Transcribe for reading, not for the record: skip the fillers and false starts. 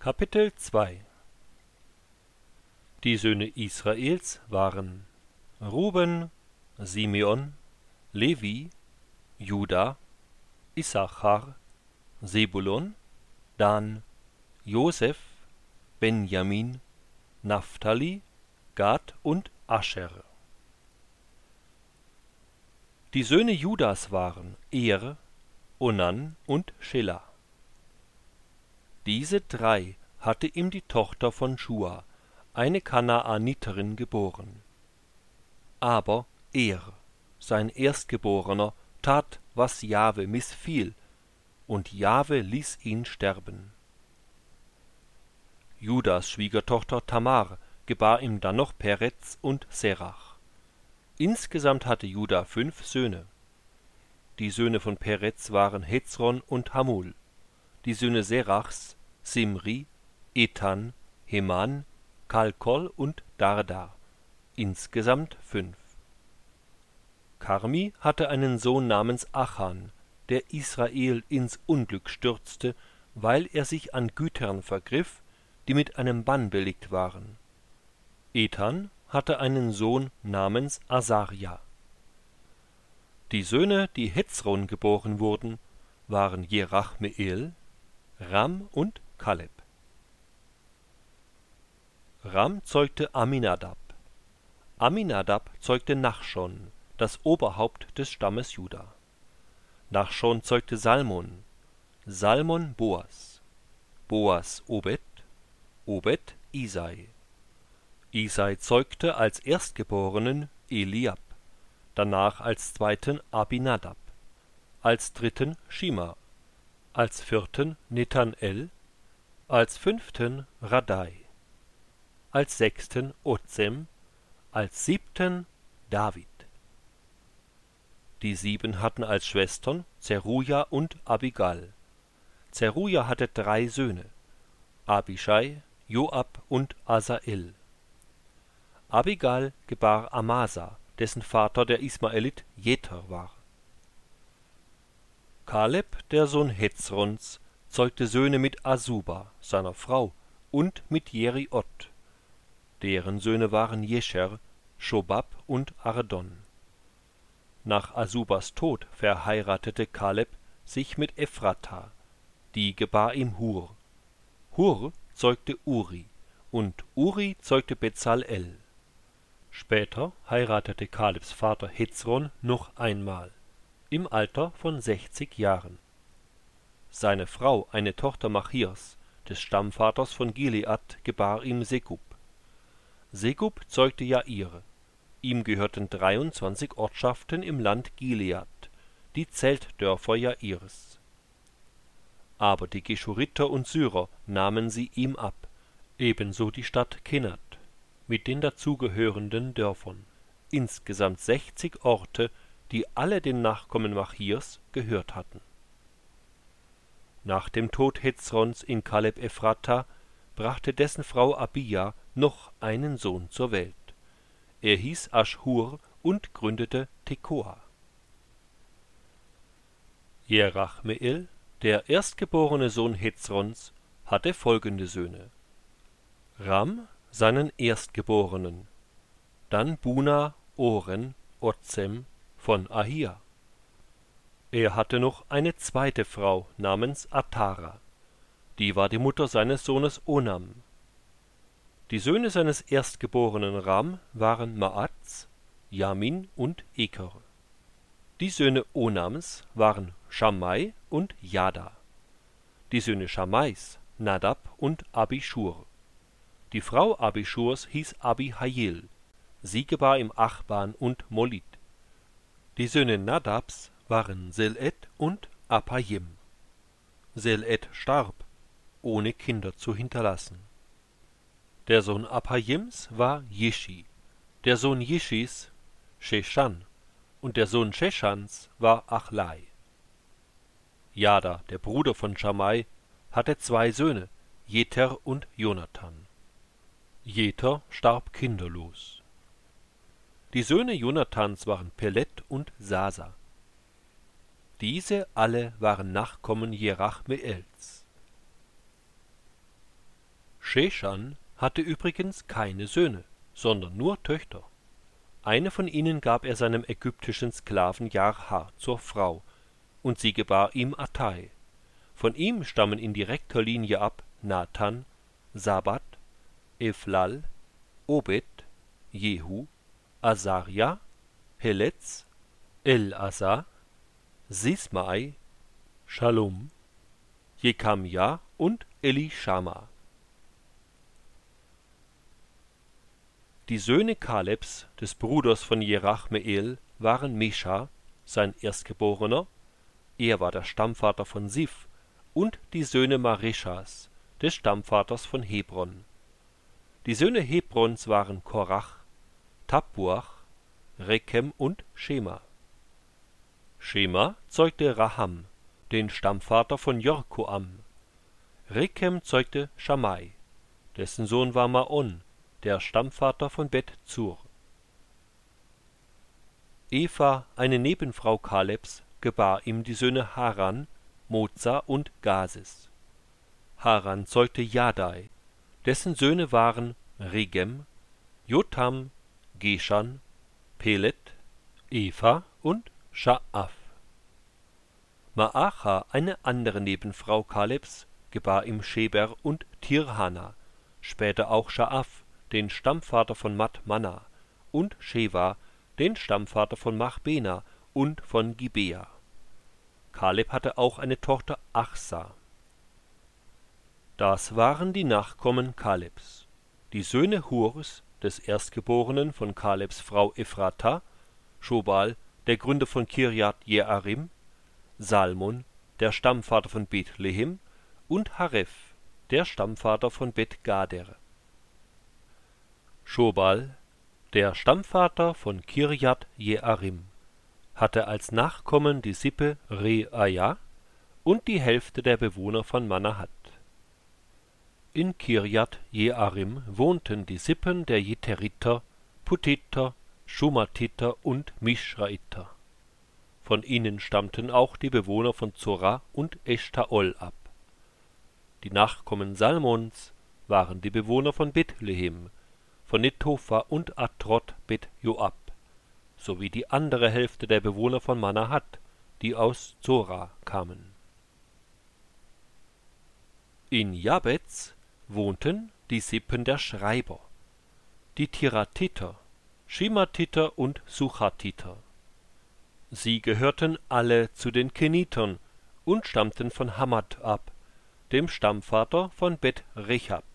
Kapitel 2 Die Söhne Israels waren Ruben, Simeon, Levi, Juda, Issachar, Sebulon, Dan, Josef, Benjamin, Naphtali, Gad und Ascher. Die Söhne Judas waren Er, Onan und Schela. Diese drei hatte ihm die Tochter von Schua, eine Kanaaniterin, geboren. Aber Er, sein Erstgeborener, tat, was Jahwe missfiel, und Jahwe ließ ihn sterben. Judas Schwiegertochter Tamar gebar ihm dann noch Peretz und Serach. Insgesamt hatte Juda 5 Söhne. Die Söhne von Peretz waren Hezron und Hamul, die Söhne Serachs Simri, Ethan, Heman, Kalkol und Darda, insgesamt 5. Karmi hatte einen Sohn namens Achan, der Israel ins Unglück stürzte, weil er sich an Gütern vergriff, die mit einem Bann belegt waren. Ethan hatte einen Sohn namens Asaria. Die Söhne, die Hezron geboren wurden, waren Jerachmeel, Ram und Kaleb. Ram zeugte Aminadab. Aminadab zeugte Nachschon, das Oberhaupt des Stammes Juda. Nachschon zeugte Salmon, Salmon Boas, Boas Obed, Obed Isai. Isai zeugte als Erstgeborenen Eliab, danach als zweiten Abinadab, als dritten Schima, als vierten Nethanel, als fünften Radai, als sechsten Ozem, als siebten David. Die 7 hatten als Schwestern Zeruja und Abigal. Zeruja hatte 3 Söhne, Abischai, Joab und Asael. Abigal gebar Amasa, dessen Vater der Ismaelit Jether war. Kaleb, der Sohn Hezrons, zeugte Söhne mit Asuba, seiner Frau, und mit Jeriot. Deren Söhne waren Jescher, Schobab und Ardon. Nach Asubas Tod verheiratete Kaleb sich mit Ephrata, die gebar ihm Hur. Hur zeugte Uri, und Uri zeugte Bezalel. Später heiratete Kalebs Vater Hezron noch einmal, im Alter von 60 Jahren. Seine Frau, eine Tochter Machirs, des Stammvaters von Gilead, gebar ihm Segub. Segub zeugte Jair. Ihm gehörten 23 Ortschaften im Land Gilead, die Zeltdörfer Jairs. Aber die Geschuriter und Syrer nahmen sie ihm ab, ebenso die Stadt Kenat mit den dazugehörenden Dörfern, insgesamt 60 Orte, die alle den Nachkommen Machirs gehört hatten. Nach dem Tod Hezrons in Kaleb Ephrata brachte dessen Frau Abia noch einen Sohn zur Welt. Er hieß Aschhur und gründete Tekoa. Jerachmeel, der erstgeborene Sohn Hezrons, hatte folgende Söhne: Ram, seinen Erstgeborenen, dann Buna, Oren, Ozem von Ahia. Er hatte noch eine zweite Frau namens Atara, die war die Mutter seines Sohnes Onam. Die Söhne seines erstgeborenen Ram waren Maaz, Jamin und Eker. Die Söhne Onams waren Shammai und Jada. Die Söhne Shammais, Nadab und Abischur. Die Frau Abischurs hieß Abihail, sie gebar ihm Achban und Molit. Die Söhne Nadabs waren Seled und Apajim. Seled starb, ohne Kinder zu hinterlassen. Der Sohn Apajims war Jeschi, der Sohn Jeschis Sheshan, und der Sohn Sheshans war Achlai. Jada, der Bruder von Shammai, hatte 2 Söhne, Jether und Jonathan. Jether starb kinderlos. Die Söhne Jonathans waren Pelet und Sasa. Diese alle waren Nachkommen Jerachmeels. Sheshan hatte übrigens keine Söhne, sondern nur Töchter. Eine von ihnen gab er seinem ägyptischen Sklaven Jarha zur Frau, und sie gebar ihm Attai. Von ihm stammen in direkter Linie ab Nathan, Sabat, Ephlal, Obed, Jehu, Asaria, Heletz, El-Asa, Sismai, Shalom, Jekamja und Elishama. Die Söhne Kalebs, des Bruders von Jerachmeel, waren Mescha, sein Erstgeborener, er war der Stammvater von Sif, und die Söhne Mareschas, des Stammvaters von Hebron. Die Söhne Hebrons waren Korach, Tappuach, Rekem und Schema. Schema zeugte Raham, den Stammvater von Jorkoam. Rekem zeugte Schamai, dessen Sohn war Maon, der Stammvater von Bet-Zur. Eva, eine Nebenfrau Kalebs, gebar ihm die Söhne Haran, Moza und Gases. Haran zeugte Jadai, dessen Söhne waren Regem, Jotam, Geshan, Pelet, Eva und Scha'af. Maacha, eine andere Nebenfrau Kalebs, gebar ihm Sheber und Tirhana, später auch Scha'af, den Stammvater von Madmanna, und Sheva, den Stammvater von Machbena und von Gibea. Kaleb hatte auch eine Tochter Achsa. Das waren die Nachkommen Kalebs. Die Söhne Hurs, des Erstgeborenen von Kalebs Frau Ephrata, Schobal, der Gründer von Kirjat Jearim, Salmon, der Stammvater von Bethlehem, und Haref, der Stammvater von Bet-Gader. Schobal, der Stammvater von Kirjat Jearim, hatte als Nachkommen die Sippe Reaja und die Hälfte der Bewohner von Manahat. In Kirjat Jearim wohnten die Sippen der Jetheriter, Putiter, Schumatiter und Mischraiter. Von ihnen stammten auch die Bewohner von Zorah und Eshtaol ab. Die Nachkommen Salmons waren die Bewohner von Bethlehem, von Netopha und Atrot Bet Joab, sowie die andere Hälfte der Bewohner von Manahat, die aus Zorah kamen. In Jabez wohnten die Sippen der Schreiber, die Tiratiter, Schimatiter und Suchatiter. Sie gehörten alle zu den Kenitern und stammten von Hamad ab, dem Stammvater von Bet Rechab.